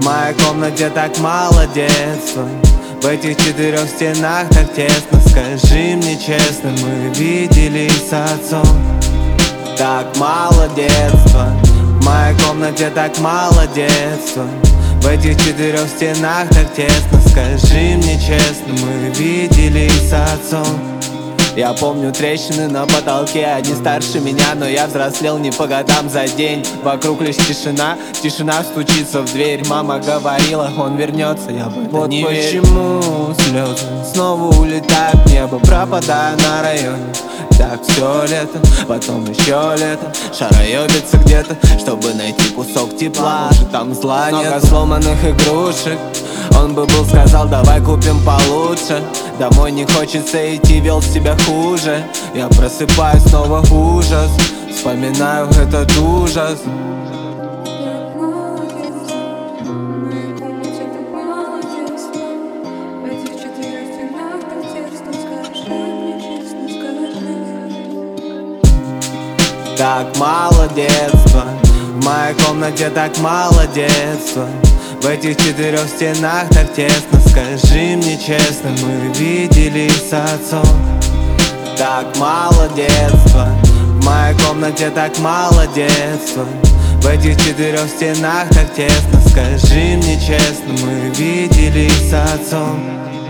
В моей комнате так мало детства, в этих четырех стенах так тесно. Скажи мне честно, мы виделись с отцом. Так мало детства, в моей комнате так мало детства, в этих четырех стенах так тесно. Скажи мне честно, мы виделись с отцом. Я помню трещины на потолке, они старше меня, но я взрослел не по годам за день. Вокруг лишь тишина, тишина стучится в дверь. Мама говорила, он вернется, я в это не верю. Почему слезы снова улетают в небо, пропадая на районе? Так все лето, потом еще лето, шароебится где-то, чтобы найти кусок тепла. Там зла нет, много сломанных игрушек. Он бы был, сказал, давай купим получше. Домой не хочется идти, вел себя хуже. Я просыпаюсь, снова ужас, вспоминаю этот ужас. Так мало детства, в моей комнате так мало детства, в этих четырех стенах так тесно. Скажи мне честно, мы виделись с отцом. Так мало детства, в моей комнате так мало детства, в этих четырех стенах так тесно. Скажи мне честно, мы виделись с отцом.